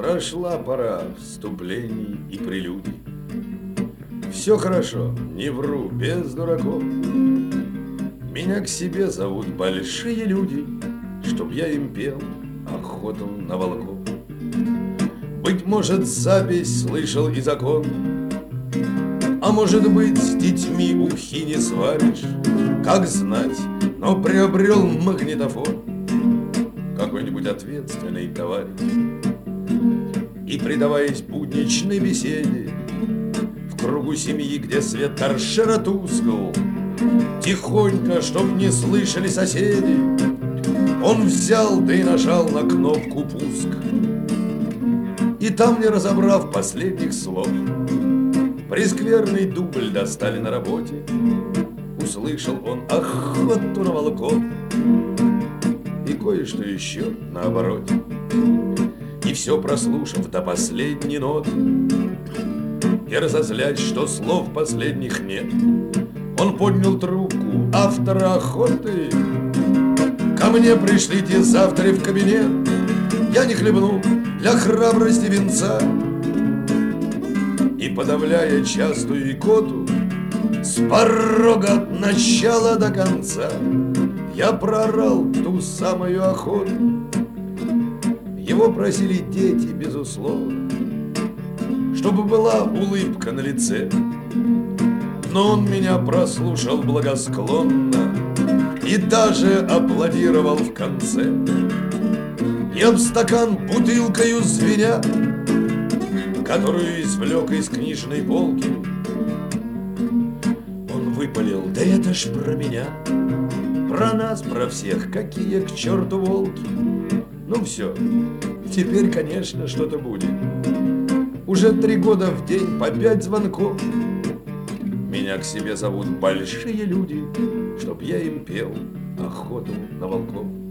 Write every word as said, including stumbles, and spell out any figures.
Прошла пора вступлений и прелюдий. Все хорошо, не вру, без дураков. Меня к себе зовут большие люди, чтоб я им пел охоту на волков. Быть может, запись слышал и закон, а может быть, с детьми ухи не сваришь. Как знать, но приобрел магнитофон какой-нибудь ответственный товарищ. И, предаваясь будничной беседе в кругу семьи, где свет торшера тускл, тихонько, чтоб не слышали соседи, он взял да и нажал на кнопку пуск. И там, не разобрав последних слов, прескверный дубль достали на работе. Услышал он охоту на волков и кое-что еще на обороте. И все прослушав до последней ноты и разозлясь, что слов последних нет, он поднял трубку автора охоты. Ко мне пришлите завтра в кабинет, я не хлебну для храбрости венца. И, подавляя частую икоту, с порога от начала до конца я проорал ту самую охоту. Его просили дети, безусловно, чтобы была улыбка на лице, но он меня прослушал благосклонно и даже аплодировал в конце. И об стакан бутылкою звеня, которую извлек из книжной полки, он выпалил: да это ж про меня, про нас, про всех, какие к черту волки. Ну все, теперь, конечно, что-то будет. Уже три года в день по пять звонков. Меня к себе зовут большие люди, чтоб я им пел охоту на волков.